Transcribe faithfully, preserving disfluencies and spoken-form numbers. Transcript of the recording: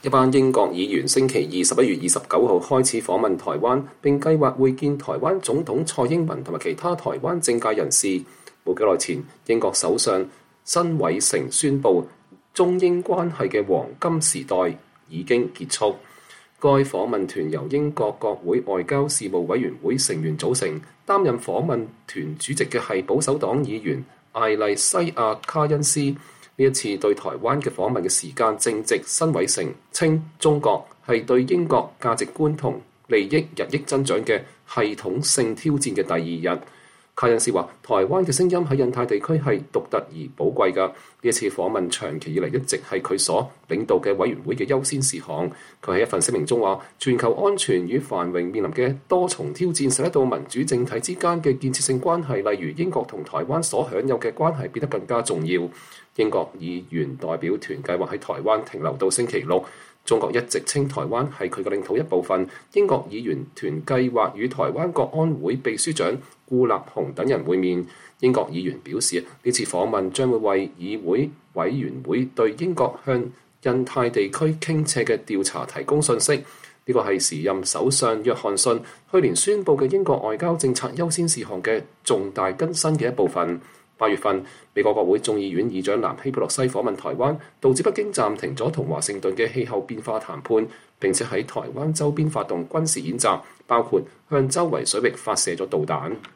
一班英國議員星期二十一月二十九號開始訪問台灣，並計劃會見台灣總統蔡英文同埋其他台灣政界人士。冇幾耐前，英國首相辛偉誠宣布中英關係嘅黃金時代已經結束。該訪問團由英國國會外交事務委員會成員組成，擔任訪問團主席嘅係保守黨議員艾麗西亞卡恩斯。呢一次對台灣嘅訪問嘅時間正值辛偉誠稱中國係對英國價值觀同利益日益增長嘅系統性挑戰嘅第二日。卡恩斯話：台灣嘅聲音喺印太地區係獨特而寶貴㗎。呢一次訪問長期以嚟一直係佢所領導嘅委員會嘅優先事項。佢喺一份聲明中話：全球安全與繁榮面臨嘅多重挑戰，使得到民主政體之間嘅建設性關係，例如英國同台灣所享有嘅關係，變得更加重要。英國議員代表團計劃喺台灣停留到星期六。中國一直稱台灣係佢嘅領土一部分。英國議員團計劃與台灣國安會秘書長顧立雄等人會面。英國議員表示，呢次訪問將會為議會委員會對英國向印太地區傾斜嘅調查提供信息。呢個係時任首相約翰遜去年宣布嘅英國外交政策優先事項嘅重大更新嘅一部分。八月份，美國國會眾議院議長南希佩洛西訪問台灣，導致北京暫停咗同華盛頓嘅氣候變化談判，並且喺台灣周邊發動軍事演習，包括向周圍水域發射咗導彈。